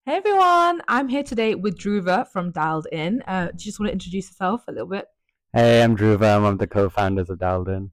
Hey everyone, I'm here today with Dhruva from Dialed In. Do you just want to introduce yourself a little bit? Hey, I'm Dhruva. I'm one of the co-founders of Dalden.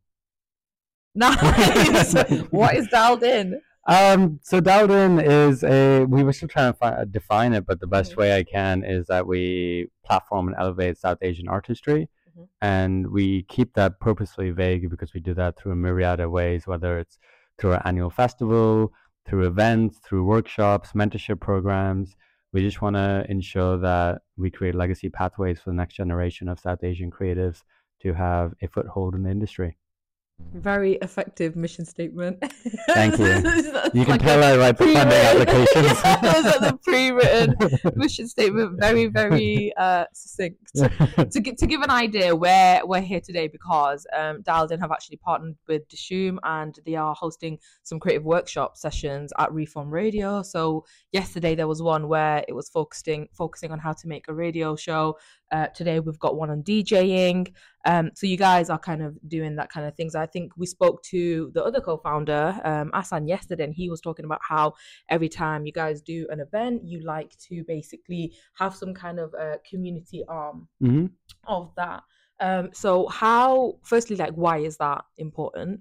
Nice. What is Dialed In? So Dalden is we were still trying to define it, but the best Mhm, way I can is that we platform and elevate South Asian artistry, mhm. and we keep that purposefully vague because we do that through a myriad of ways, whether it's through our annual festival, through events, through workshops, mentorship programs. We just want to ensure that we create legacy pathways for the next generation of South Asian creatives to have a foothold in the industry. Very effective mission statement. Thank you. You It's can like a tell I write the funding pre-written. applications. Yeah, it was like the pre-written mission statement. Very, very succinct. To give an idea, we're here today because Dialed have actually partnered with Dishoom and they are hosting some creative workshop sessions at Reform Radio. So yesterday there was one where it was focusing on how to make a radio show. Today we've got one on DJing. So you guys are kind of doing that kind of things. I think we spoke to the other co-founder, Asan, yesterday, and he was talking about how every time you guys do an event, you like to basically have some kind of community arm Hmm. of that. So how, firstly, like, why is that important?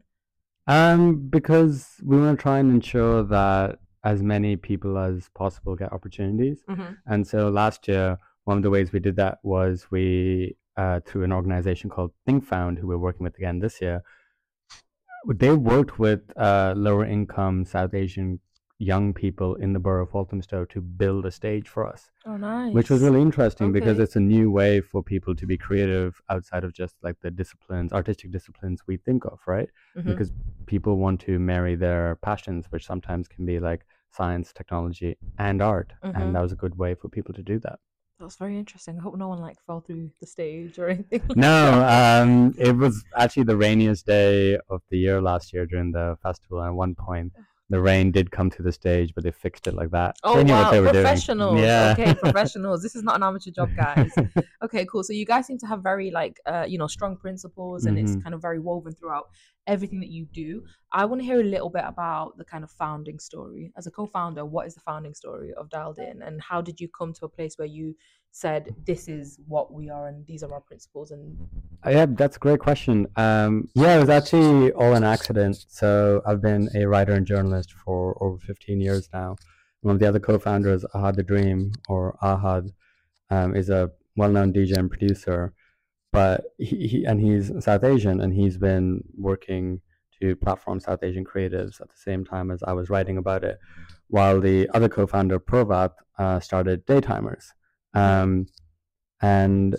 Because we want to try and ensure that as many people as possible get opportunities. Mm-hmm. And so last year, one of the ways we did that was through an organization called ThinkFound, who we're working with again this year, they worked with lower income South Asian young people in the borough of Walthamstow to build a stage for us, Oh, which was nice. really interesting because Okay. it's a new way for people to be creative outside of just like the disciplines, artistic disciplines we think of, right? Mm-hmm. Because people want to marry their passions, which sometimes can be like science, technology, and art. And Mm-hmm. that was a good way for people to do that. That's very interesting. I hope no one like fell through the stage or anything like No, that. it was actually the rainiest day of the year last year during the festival. And at one point, the rain did come to the stage, but they fixed it like that. Oh They knew what wow, they were doing. professionals. Yeah. Okay, professionals. This is not an amateur job, guys. Okay, cool. So you guys seem to have very like strong principles and it's Hmm. kind of very woven throughout everything that you do. I want to hear a little bit about the kind of founding story. As a co-founder, what is the founding story of Dialed In and how did you come to a place where you said this is what we are and these are our principles and Yeah, that's a great question. Yeah, it was actually all an accident. So I've been a writer and journalist for over 15 years now. One of the other co-founders, Ahad the Dream, or Ahad, is a well-known DJ and producer. But he's South Asian, and he's been working to platform South Asian creatives at the same time as I was writing about it, while the other co-founder Provat started Daytimers, Mhm. um, and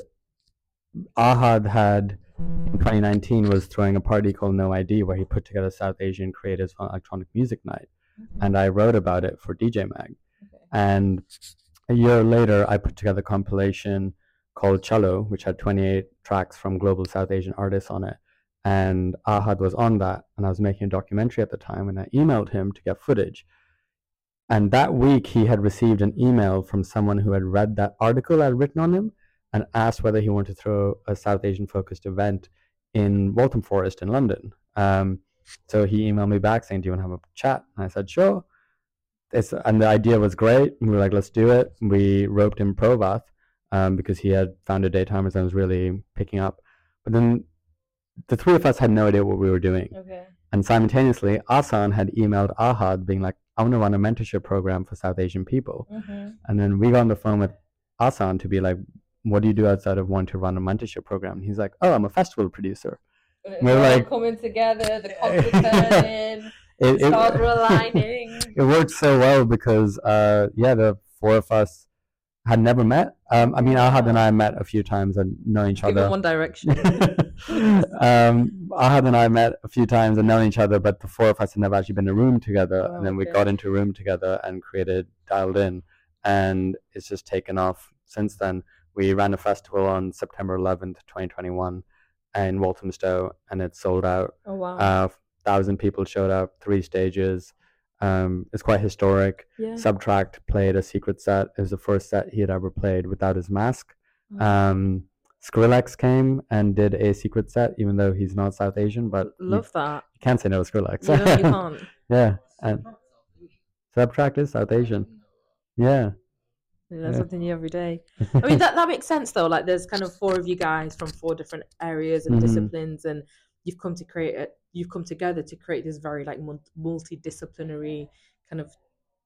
Ahad had in 2019 was throwing a party called No ID where he put together South Asian creatives on electronic music night, and I wrote about it for DJ Mag, Okay. and a year later, I put together a compilation called Cello, which had 28 tracks from global South Asian artists on it. And Ahad was on that, and I was making a documentary at the time, and I emailed him to get footage. And that week, he had received an email from someone who had read that article I'd written on him and asked whether he wanted to throw a South Asian focused event in Waltham Forest in London. So he emailed me back saying, "Do you want to have a chat?" And I said, "Sure." And the idea was great. We were like, let's do it. We roped in Provath because he had founded Daytimers and was really picking up. But then the three of us had no idea what we were doing. Okay. And simultaneously, Asan had emailed Ahad being like, I want to run a mentorship program for South Asian people. Mm-hmm. And then we got on the phone with Asan to be like, what do you do outside of wanting to run a mentorship program? And he's like, oh, I'm a festival producer. And And it's we were all like, coming together, the cogs were it, turning, the stars were it, aligning. it worked so well because, yeah, the four of us had never met. I mean, Ahad and Wow. I met a few times and known each Give it other. one direction. Ahad and I met a few times and known each other, but the four of us had never actually been in a room together. And Oh, then we okay. got into a room together and created Dialed In, and it's just taken off since then. We ran a festival on September 11th, 2021, in Walthamstow, and it sold out. Oh, wow. 1,000 people showed up, three stages. It's quite historic. Yeah. Subtract played a secret set. It was the first set he had ever played without his mask. Oh, Um, Skrillex came and did a secret set, even though he's not South Asian, but love that. you can't say no to Skrillex. You can't. Yeah, and Subtract is South Asian. Yeah. You learn something new every day. I mean, that makes sense though. Like, there's kind of four of you guys from four different areas and Hmm. disciplines, and you've come to create it. You've come together to create this very like multidisciplinary kind of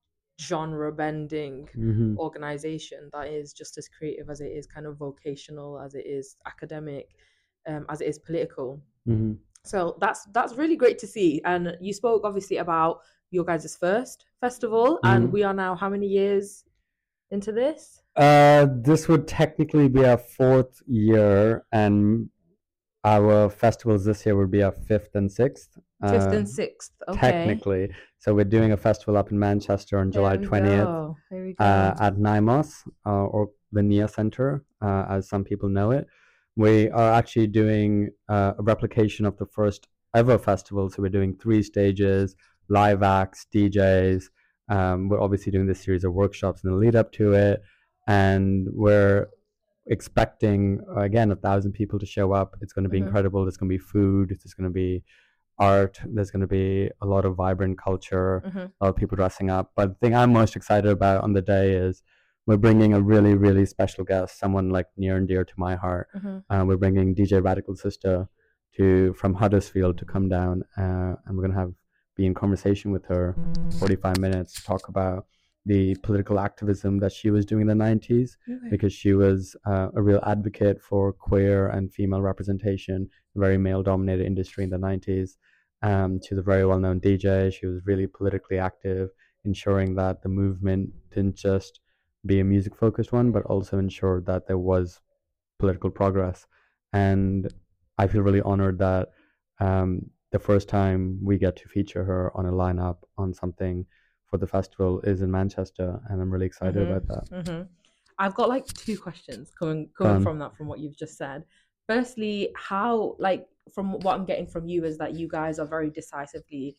genre bending Hmm. organization that is just as creative as it is kind of vocational, as it is academic, as it is political. Hmm. So that's really great to see. And you spoke obviously about your guys' first festival, and Hmm. we are now how many years into this? This would technically be our fourth year, and our festivals this year would be our fifth and sixth. Fifth and sixth. Okay. Technically. So we're doing a festival up in Manchester on July There we 20th go. There we go. at NIMOS, or the NIA Center, as some people know it. We are actually doing a replication of the first ever festival. So we're doing 3 stages, live acts, DJs. We're obviously doing this series of workshops in the lead up to it. And we're expecting, again, 1,000 people to show up. It's going to be Hmm. incredible. There's going to be food. There's going to be art. There's going to be a lot of vibrant culture, Hmm. a lot of people dressing up. But the thing I'm most excited about on the day is we're bringing a really, really special guest, someone like near and dear to my heart. Hmm. We're bringing DJ Radical Sister from Huddersfield to come down, and we're going to be in conversation with her 45 minutes to talk about the political activism that she was doing in the 90s, Okay. because she was a real advocate for queer and female representation, a very male dominated industry in the 90s. She was a very well known DJ. She was really politically active, ensuring that the movement didn't just be a music focused one, but also ensured that there was political progress. And I feel really honored that the first time we get to feature her on a lineup on something for the festival is in Manchester, and I'm really excited Hmm. about that. Hmm. I've got like two questions coming Fun. from that, from what you've just said. Firstly, how, like, from what I'm getting from you is that you guys are very decisively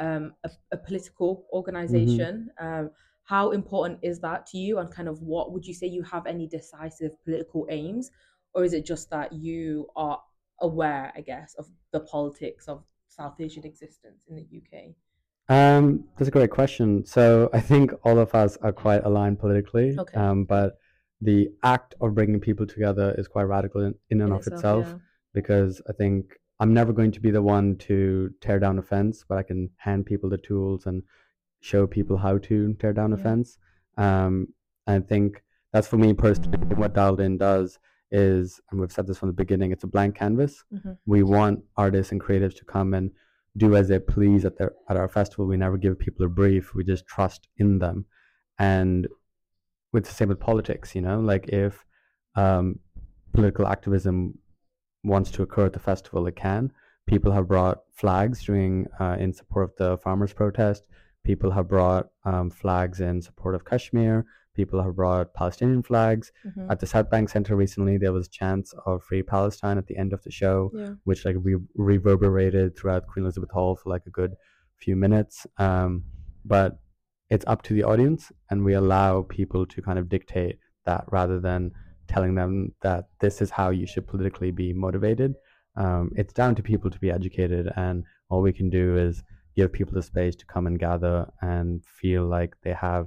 a political Hmm. organization. How important is that to you, and kind of what would you say you have any decisive political aims, or is it just that you are aware, I guess, of the politics of South Asian existence in the UK? That's a great question. So I think all of us are quite aligned politically, Okay, but the act of bringing people together is quite radical in and in of itself, itself, yeah. because I think I'm never going to be the one to tear down a fence, but I can hand people the tools and show people how to tear down a Yeah. fence. Um, I think that's, for me personally, what Dialed In does is, and we've said this from the beginning, it's a blank canvas. Hmm. We want artists and creatives to come and do as they please at our festival. We never give people a brief. We just trust in them. And with the same with politics, like if um, political activism wants to occur at the festival, it can. People have brought flags during in support of the farmers' protest. People have brought flags in support of Kashmir. People have brought Palestinian flags. Hmm. At the South Bank Center recently, there was chants of Free Palestine at the end of the show, Yeah. which like reverberated throughout Queen Elizabeth Hall for like a good few minutes. But it's up to the audience, and we allow people to kind of dictate that rather than telling them that this is how you should politically be motivated. It's down to people to be educated, and all we can do is give people the space to come and gather and feel like they have,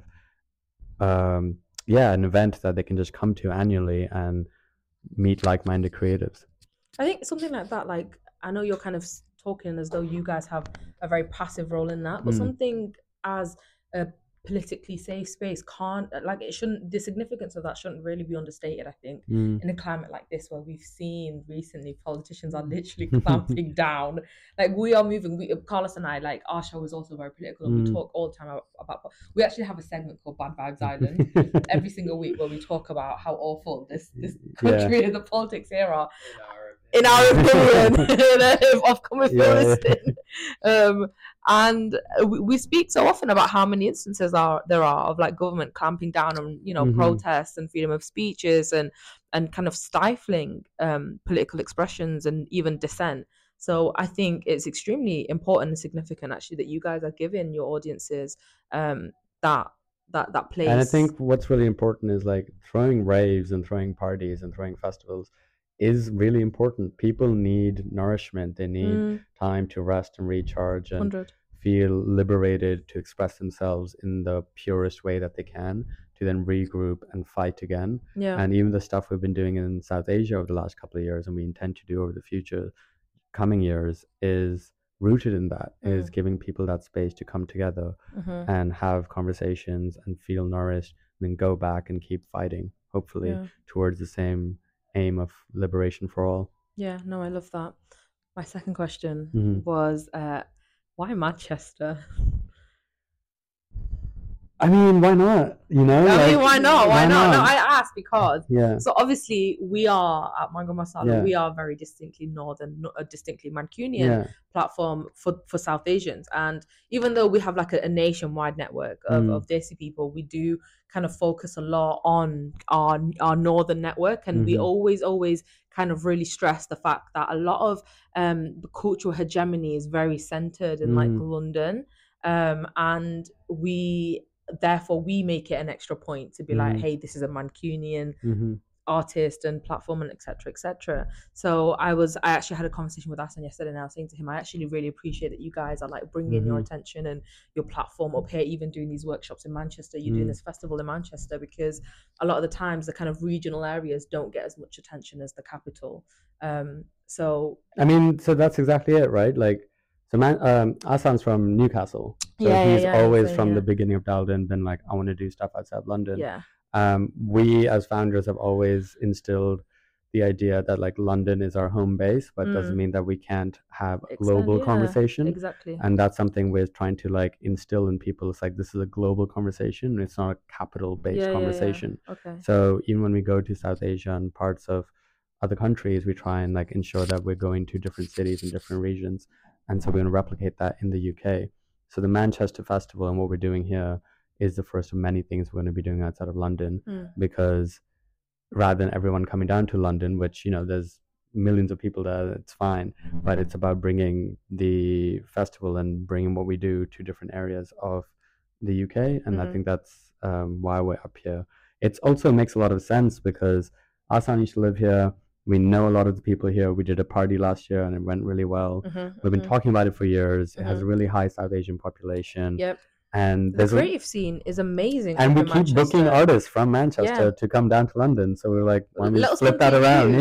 an event that they can just come to annually and meet like-minded creatives. I think something like that, like, I know you're kind of talking as though you guys have a very passive role in that, but Mm, something as a politically safe space can't, like, it shouldn't, the significance of that shouldn't really be understated, I think, mm. in a climate like this where we've seen recently politicians are literally clamping down. Like, we are moving, Carlos and I, like, our show is also very political, and we Mm. talk all the time about we actually have a segment called Bad Vibes Island every single week where we talk about how awful this Yeah. country and the politics here are, in our opinion, of coming from Yeah. listening. And we speak so often about how many instances there are of like government clamping down on Hmm. protests and freedom of speeches, and kind of stifling political expressions and even dissent. So I think it's extremely important and significant actually that you guys are giving your audiences um, that that And I place. think what's really important is like throwing raves and throwing parties and throwing festivals is really important. People need nourishment. They need time to rest and recharge and 100. feel liberated to express themselves in the purest way that they can, to then regroup and fight again. Yeah. And even the stuff we've been doing in South Asia over the last couple of years, and we intend to do over the future coming years, is rooted in that, is giving people that space to come together and have conversations and feel nourished, and then go back and keep fighting, hopefully towards the same aim of liberation for all. Yeah, no, I love that. My second question was, why Manchester? I mean, why not? You know, I mean, why not? Why not? No, I asked because. Yeah. So obviously, we are at Mango Masala. Yeah. We are very distinctly northern, distinctly Mancunian platform for South Asians. And even though we have like a nationwide network of Desi people, we do kind of focus a lot on our northern network, and we always kind of really stress the fact that a lot of the cultural hegemony is very centered in like London, and therefore we make it an extra point to be like, hey, this is a Mancunian artist and platform, and etc. So I actually had a conversation with Hassan yesterday, and I was saying to him, I actually really appreciate that you guys are like bringing your attention and your platform up here, even doing these workshops in Manchester, you're doing this festival in Manchester, because a lot of the times the kind of regional areas don't get as much attention as the capital. So I mean, so that's exactly it, right? Like, so Hassan's from Newcastle, so he's always from the beginning of Dalden been like, I want to do stuff outside London. We as founders have always instilled the idea that like London is our home base, but doesn't mean that we can't have a global conversation. Exactly. And that's something we're trying to like instill in people. It's like, this is a global conversation. It's not a capital based conversation. Okay. So even when we go to South Asia and parts of other countries, we try and like ensure that we're going to different cities and different regions. And so we're going to replicate that in the UK. So the Manchester Festival and what we're doing here is the first of many things we're going to be doing outside of London, because rather than everyone coming down to London, which, you know, there's millions of people there, it's fine, but it's about bringing the festival and bringing what we do to different areas of the UK. And I think that's why we're up here. It also makes a lot of sense because Hassan used to live here. We know a lot of the people here. We did a party last year and it went really well. We've been talking about it for years. It has a really high South Asian population. Yep. And the creative scene is amazing. And we keep booking artists from Manchester to come down to London. So we're like, why don't we flip that around?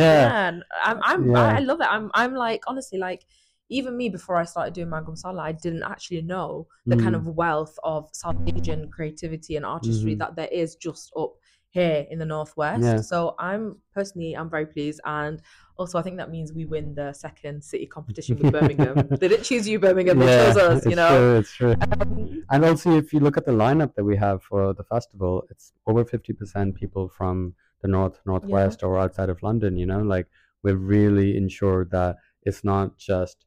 I love it. I'm like, honestly, like, even me, before I started doing Mango Masala, I didn't actually know the kind of wealth of South Asian creativity and artistry that there is just up here in the Northwest. So I'm very pleased, and also I think that means we win the second city competition with Birmingham. They didn't choose you, Birmingham, they chose us, you know. It's true. And also, if you look at the lineup that we have for the festival, it's over 50% people from the northwest or outside of London, you know. Like, we've really ensured that it's not just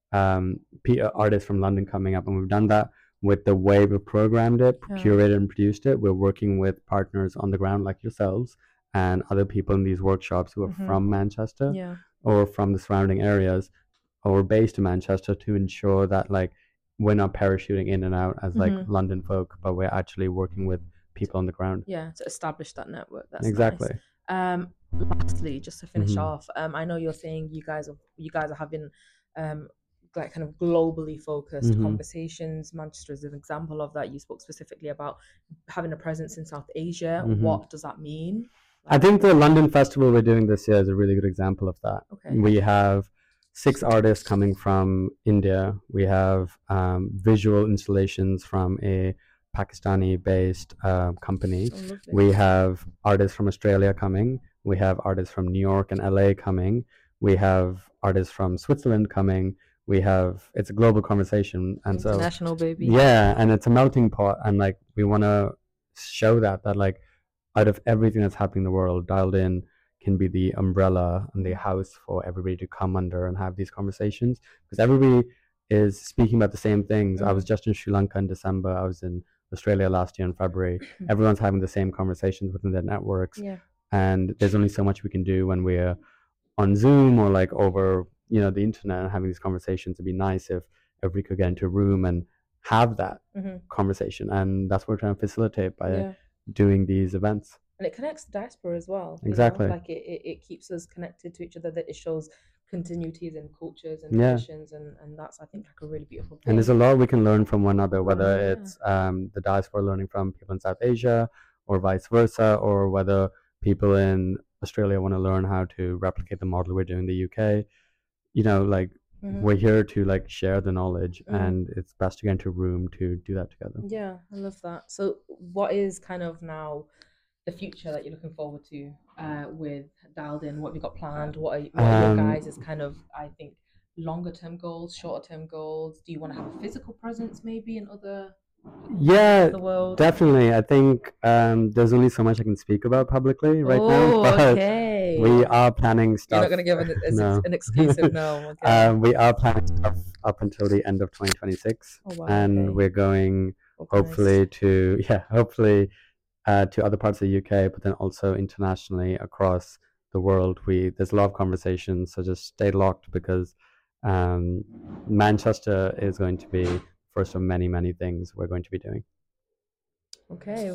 artists from London coming up, and we've done that with the way we've programmed it, curated and produced it. We're working with partners on the ground like yourselves and other people in these workshops who are from Manchester or from the surrounding areas or based in Manchester, to ensure that like we're not parachuting in and out as like London folk, but we're actually working with people on the ground. Yeah, to establish that network. That's exactly. Nice. Lastly, just to finish off, I know you're saying you guys are having like kind of globally focused conversations. Manchester is an example of that. You spoke specifically about having a presence in South Asia. What does that mean? I think the London Festival we're doing this year is a really good example of that. Okay. We have 6 artists coming from India. We have visual installations from a Pakistani-based company. We have artists from Australia coming. We have artists from New York and LA coming. We have artists from Switzerland coming. It's a global conversation, and international, baby. Yeah, and it's a melting pot, and like we want to show that like out of everything that's happening in the world, Dialed In can be the umbrella and the house for everybody to come under and have these conversations, because everybody is speaking about the same things. I was just in Sri Lanka in December. I was in Australia last year in February. Everyone's having the same conversations within their networks, and there's only so much we can do when we're on Zoom or like over, you know, the internet and having these conversations. It'd be nice if we could get into a room and have that conversation, and that's what we're trying to facilitate by doing these events. And it connects the diaspora as well. Exactly. Like it keeps us connected to each other, that it shows continuities and cultures and traditions, and that's, I think, like a really beautiful thing. And there's a lot we can learn from one another, whether it's the diaspora learning from people in South Asia, or vice versa, or whether people in Australia want to learn how to replicate the model we're doing in the UK. Like we're here to like share the knowledge, and it's best to get into a room to do that together. Yeah, I love that. So, what is kind of now the future that you're looking forward to with Dialed In? What have you got planned? What are your guys' kind of, I think, longer term goals, shorter term goals? Do you want to have a physical presence maybe in other Yeah, the world? definitely. I think there's only so much I can speak about publicly right now, but Okay. we are planning stuff. You're not going to give No. an exclusive no. Okay. We are planning stuff up until the end of 2026, Oh, wow, and okay. we're going hopefully to other parts of the UK, but then also internationally across the world. There's a lot of conversations, so just stay locked, because Manchester is going to be first of many, many things we're going to be doing. Okay,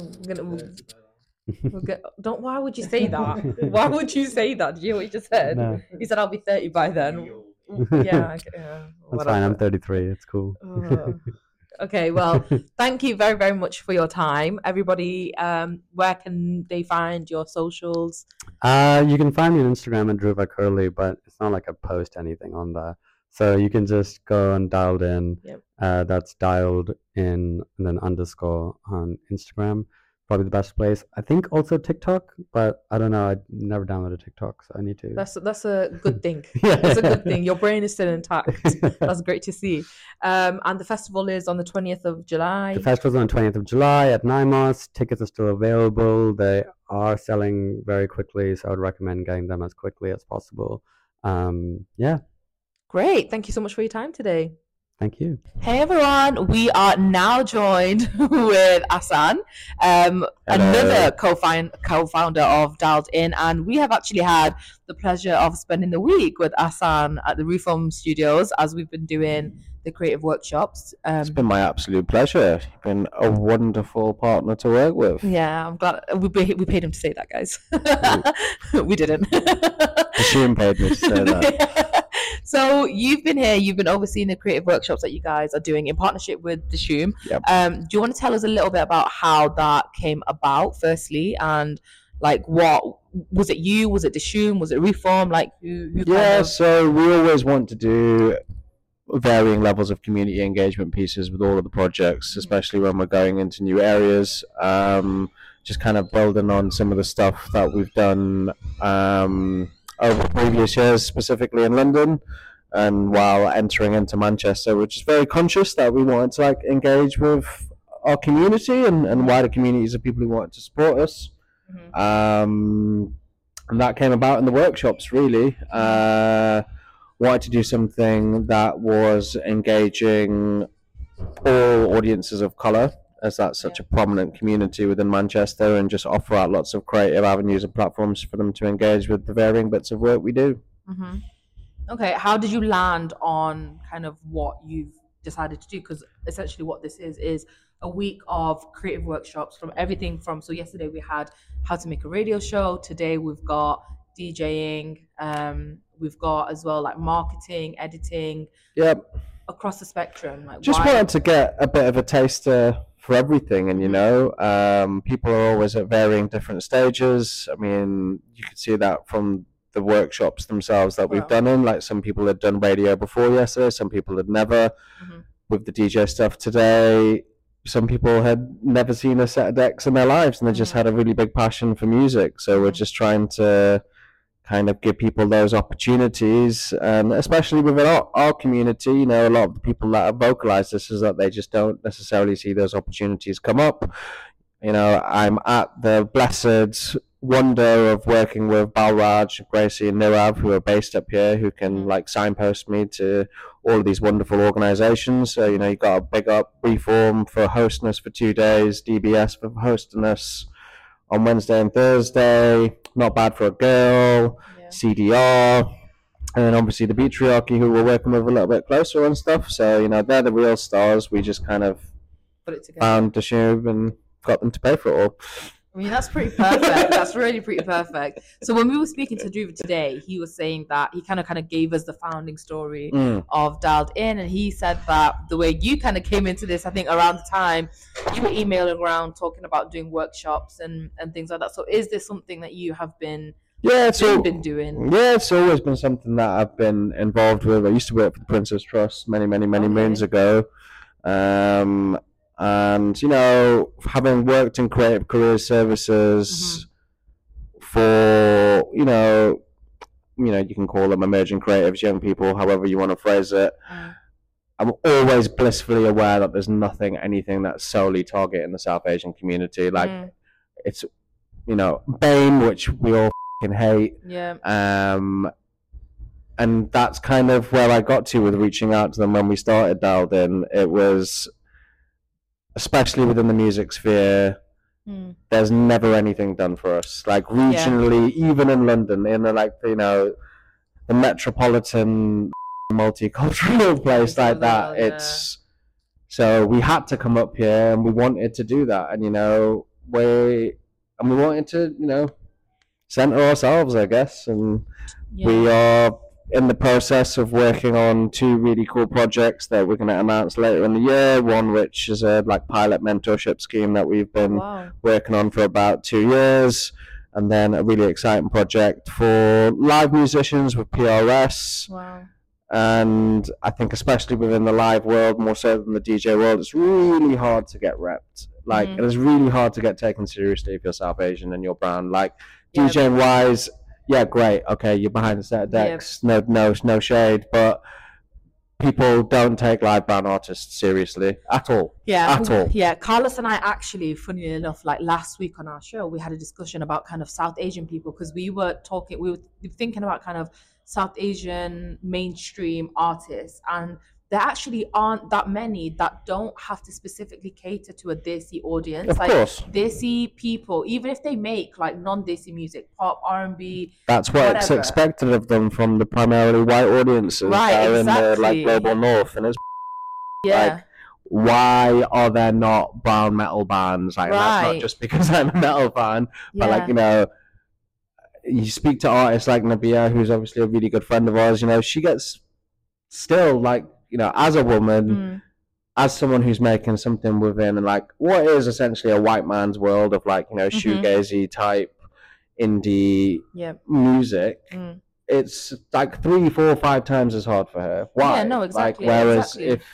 don't. Why would you say that? Why would you say that? Did you hear what you just said? No. He said I'll be 30 by then. Yeah, That's fine. I'm 33. It's cool. Okay, well, thank you very, very much for your time. Everybody, where can they find your socials? You can find me on Instagram at Dhruva Curly, but it's not like I post anything on there. So you can just go and Dialed In. Yep. That's Dialed In and then underscore on Instagram. Probably the best place. I think also TikTok, but I don't know. I never downloaded TikTok, so I need to. That's a good thing. That's a good thing. Your brain is still intact. That's great to see. And the festival is on the 20th of July. The festival's on the 20th of July at NIMOS. Tickets are still available. They are selling very quickly, so I would recommend getting them as quickly as possible. Yeah. Great. Thank you so much for your time today. Thank you. Hey everyone, we are now joined with Asan, another co-founder of Dialed In, and we have actually had the pleasure of spending the week with Asan at the Reform Studios as we've been doing the creative workshops. It's been my absolute pleasure. You've been a wonderful partner to work with. Yeah, I'm glad we paid him to say that, guys. We didn't. Assume paid me to say that. So you've been here, you've been overseeing the creative workshops that you guys are doing in partnership with Dishoom. Yep. Do you want to tell us a little bit about how that came about, firstly, and like what was it? Was it Dishoom? Was it Reform? Like who Yeah, so we always want to do varying levels of community engagement pieces with all of the projects, especially when we're going into new areas. Just kind of building on some of the stuff that we've done over previous years, specifically in London, and while entering into Manchester, which is very conscious that we wanted to like engage with our community and wider communities of people who wanted to support us. And that came about in the workshops, really. Wanted to do something that was engaging all audiences of colour, as that's such a prominent community within Manchester, and just offer out lots of creative avenues and platforms for them to engage with the varying bits of work we do. Okay, how did you land on kind of what you've decided to do? Because essentially what this is a week of creative workshops from everything from, so yesterday we had how to make a radio show, today we've got DJing, we've got as well like marketing, editing. Yep. Across the spectrum. Like just wanted to get a bit of a taster for everything, and people are always at varying different stages. I mean, you could see that from the workshops themselves that we've done in, like some people had done radio before yesterday, some people had never. With the DJ stuff today, some people had never seen a set of decks in their lives, and they just had a really big passion for music. So we're just trying to kind of give people those opportunities, and especially within our community, a lot of the people that have vocalized this is that they just don't necessarily see those opportunities come up. I'm at the blessed wonder of working with Balraj, Gracie, and Nirav, who are based up here, who can like signpost me to all of these wonderful organizations. So you got to big up Reform for hosting us for 2 days, DBS for hosting us on Wednesday and Thursday, Not Bad for a Girl, CDR, and then obviously the Patriarchy, who we're working with a little bit closer and stuff. So they're the real stars. We just kind of found Dishoom and got them to pay for it all. mean, that's pretty perfect. That's really pretty perfect. So when we were speaking to Dhruva today, he was saying that he kind of gave us the founding story of Dialed In, and he said that the way you kind of came into this, I think around the time you were emailing around talking about doing workshops and things like that. So is this something that you have been been doing? Yeah, it's always been something that I've been involved with. I used to work for the Princess Trust many moons ago. And, you know, having worked in creative career services for, you know, you can call them emerging creatives, young people, however you want to phrase it. I'm always blissfully aware that there's anything that's solely targeting the South Asian community. Like, it's, you know, BAME, which we all fucking hate. Yeah. And that's kind of where I got to with reaching out to them when we started Dialed In. It was, especially within the music sphere, there's never anything done for us. Like regionally, even in London, in the, you know, the metropolitan multicultural place like that, it's so we had to come up here and we wanted to do that, and you know, we wanted to, you know, center ourselves, I guess, and we are in the process of working on 2 really cool projects that we're going to announce later in the year. One which is a pilot mentorship scheme that we've been working on for about 2 years, and then a really exciting project for live musicians with PRS. And I think especially within the live world, more so than the DJ world, it's really hard to get repped. Like, it is really hard to get taken seriously if you're South Asian and your brand. Like, DJing wise, yeah, great. Okay, you're behind the set of decks. No shade, but people don't take live band artists seriously at all. At all. Yeah, Carlos and I actually, funnily enough, like last week on our show, we had a discussion about kind of South Asian people, because we were thinking about kind of South Asian mainstream artists, and there actually aren't that many that don't have to specifically cater to a Desi audience. Of course. Desi people, even if they make like non-Desi music, pop, R&B, that's what's expected of them from the primarily white audiences that are in the global north, and it's like, why are there not brown metal bands? Like, that's not just because I'm a metal fan, but like, you know, you speak to artists like Nabia, who's obviously a really good friend of ours. You know, she gets still, like, you know, as a woman, as someone who's making something within like what is essentially a white man's world of, like, you know, shoegazy type indie music, it's like 3, 4, 5 times as hard for her. Why? Yeah, no, exactly. Like, whereas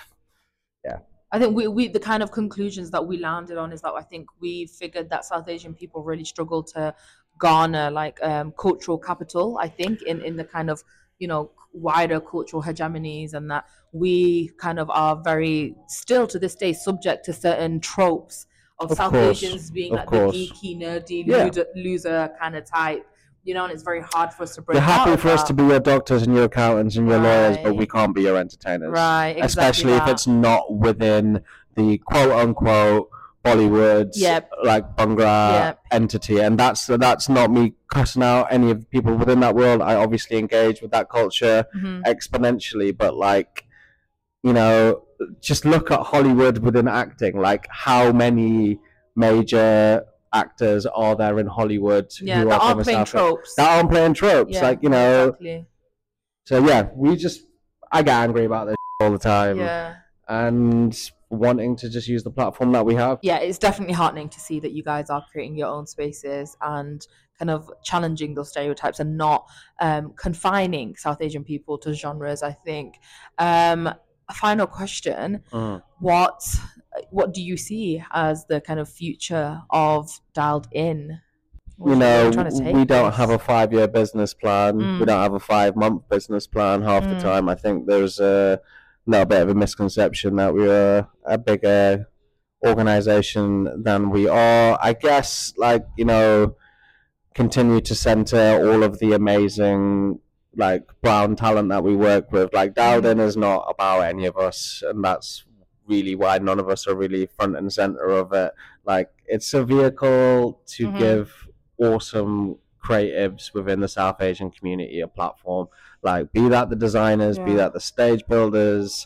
I think we the kind of conclusions that we landed on is that I think we figured that South Asian people really struggle to garner like cultural capital, I think, in the kind of, you know, wider cultural hegemonies, and that we kind of are very still to this day subject to certain tropes of South Asians being like the geeky, nerdy, loser kind of type, you know, and it's very hard for us to break. They're happy for us to be your doctors and your accountants and your lawyers, but we can't be your entertainers. Right, exactly. Especially if it's not within the quote unquote Bollywood, like Bhangra entity, and that's not me cussing out any of the people within that world. I obviously engage with that culture exponentially, but like, you know, just look at Hollywood within acting. Like, how many major actors are there in Hollywood who are from playing tropes? That aren't playing tropes, like, you know. Exactly. So yeah, I get angry about this all the time, and wanting to just use the platform that we have. Yeah, it's definitely heartening to see that you guys are creating your own spaces and kind of challenging those stereotypes and not confining South Asian people to genres, I think. A final question, what do you see as the kind of future of Dialed In? You know, we don't have a 5-year business plan. We don't have a 5-month business plan half the time. I think there's a little bit of a misconception that we are a bigger organization than we are. I guess, like, you know, continue to center all of the amazing, like, brown talent that we work with. Like, Dialed In is not about any of us, and that's really why none of us are really front and center of it. Like, it's a vehicle to give awesome creatives within the South Asian community a platform. Like, be that the designers, be that the stage builders,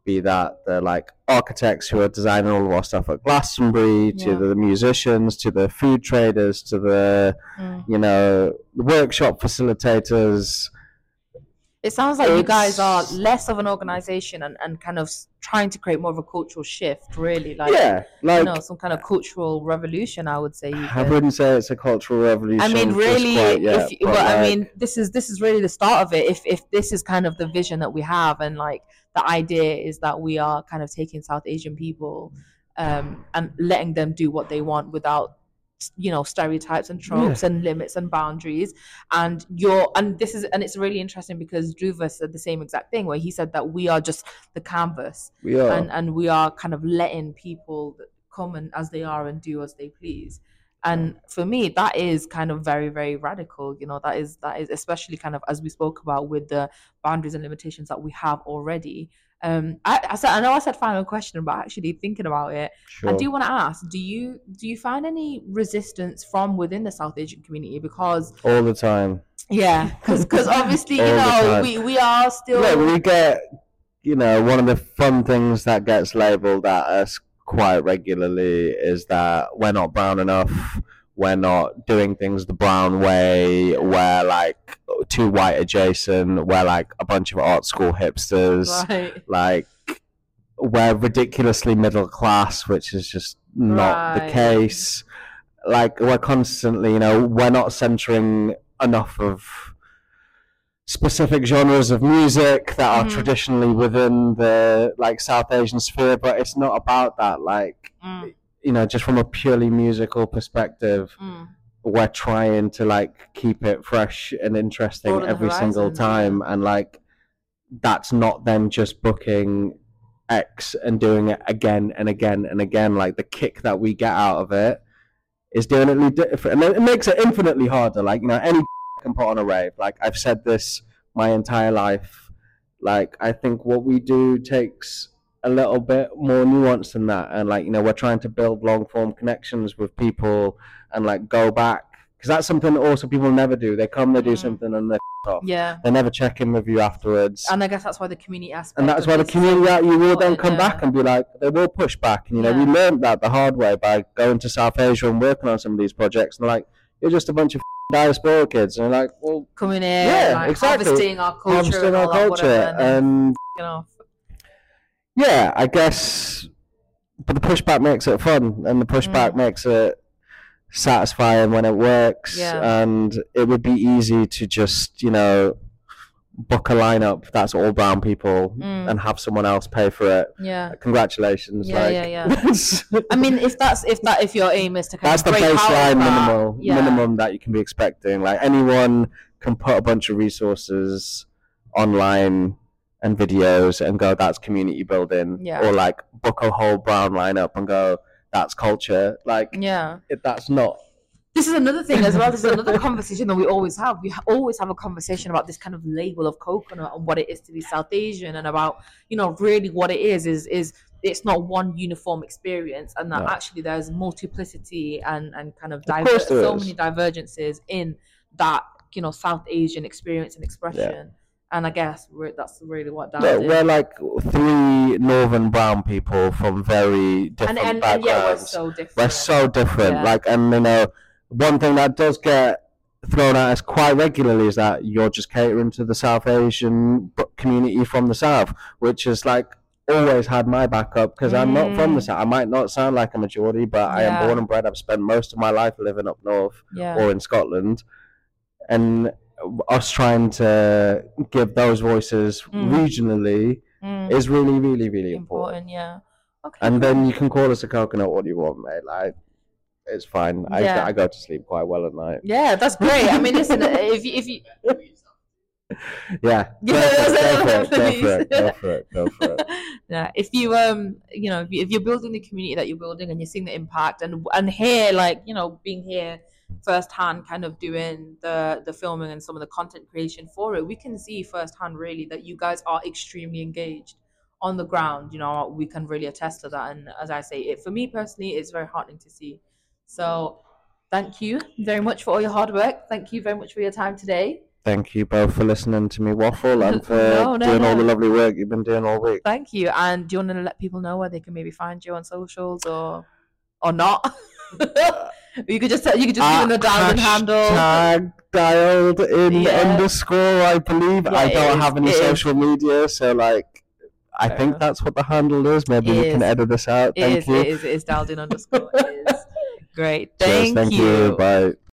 be that the like architects who are designing all of our stuff at Glastonbury, to the musicians, to the food traders, to the workshop facilitators. It sounds like you guys are less of an organization and kind of trying to create more of a cultural shift, really. Some kind of cultural revolution, I would say. I wouldn't say it's a cultural revolution. I mean, really, this is really the start of it. If this is kind of the vision that we have, and like the idea is that we are kind of taking South Asian people and letting them do what they want without stereotypes and tropes and limits and boundaries, and it's really interesting because Dhruva said the same exact thing, where he said that we are just the canvas, and we are kind of letting people come and as they are and do as they please. And for me, that is kind of very, very radical. That is especially kind of as we spoke about with the boundaries and limitations that we have already. I know I said final question, but actually thinking about it, sure. I do want to ask: Do you find any resistance from within the South Asian community? Because all the time, because obviously we are still. Yeah, we get one of the fun things that gets labelled at us quite regularly is that we're not brown enough. We're not doing things the brown way. We're like too white adjacent. We're like a bunch of art school hipsters. Right. Like we're ridiculously middle class, which is just not the case. Like we're constantly, we're not centering enough of specific genres of music that are traditionally within the like South Asian sphere, but it's not about that. Like. Just from a purely musical perspective, we're trying to like keep it fresh and interesting every single time, and like that's not them just booking X and doing it again and again and again. Like the kick that we get out of it is definitely different, and it makes it infinitely harder. Like any can put on a rave. Like I've said this my entire life. Like I think what we do takes a little bit more nuanced than that, and like we're trying to build long form connections with people and like go back, because that's something that also people never do. They come, they do something, and they're off. They never check in with you afterwards, and I guess that's why the community aspect, and that's why the community you will then come back and be like, they will push back, and we learned that the hard way by going to South Asia and working on some of these projects, and like you're just a bunch of diaspora kids, and they're like, well, coming in, harvesting our culture, and yeah, I guess, but the pushback makes it fun, and the pushback makes it satisfying when it works, and it would be easy to just, book a lineup that's all brown people and have someone else pay for it. Congratulations. I mean, if your aim is to kind that's of the baseline minimum that you can be expecting. Like anyone can put a bunch of resources online and videos and go, that's community building, or like book a whole brown lineup and go, that's culture. Like that's not. This is another thing as well. This is another conversation that we always have. We always have a conversation about this kind of label of coconut and what it is to be South Asian, and about really what it is it's not one uniform experience, and that actually there's multiplicity and kind of so many divergences in that South Asian experience and expression. And I guess that's really what that is. We're like three northern brown people from very different backgrounds. We're so different. We're so different. Like, and one thing that does get thrown at us quite regularly is that you're just catering to the South Asian community from the South, which is like always had my backup, because I'm not from the South. I might not sound like a majority, but I am born and bred. I've spent most of my life living up north or in Scotland, and us trying to give those voices regionally is really, really, really important. Okay. And then you can call us a coconut what you want, mate. Like, it's fine. I go to sleep quite well at night. Yeah, that's great. I mean, listen, if you go for it. Yeah, if you if you're building the community that you're building and you're seeing the impact, and here, like, being here firsthand, kind of doing the filming and some of the content creation for it, we can see firsthand really that you guys are extremely engaged on the ground. We can really attest to that, and as I say, for me personally, it's very heartening to see. So thank you very much for all your hard work. Thank you very much for your time today. thank you both for listening to me waffle and for No, doing all no. the lovely work you've been doing all week. Thank you. And do you want to let people know where they can maybe find you on socials or not? You could just give them the Daldon handle. Hashtag dialed in Yeah. underscore, I believe. Yeah, I it don't is, have any it is. social media, so like I Fair think enough. that's what the handle is. Maybe It we can is. edit this out. It Thank you. is Daldon underscore. It is. Great. Cheers, Thank you. Bye.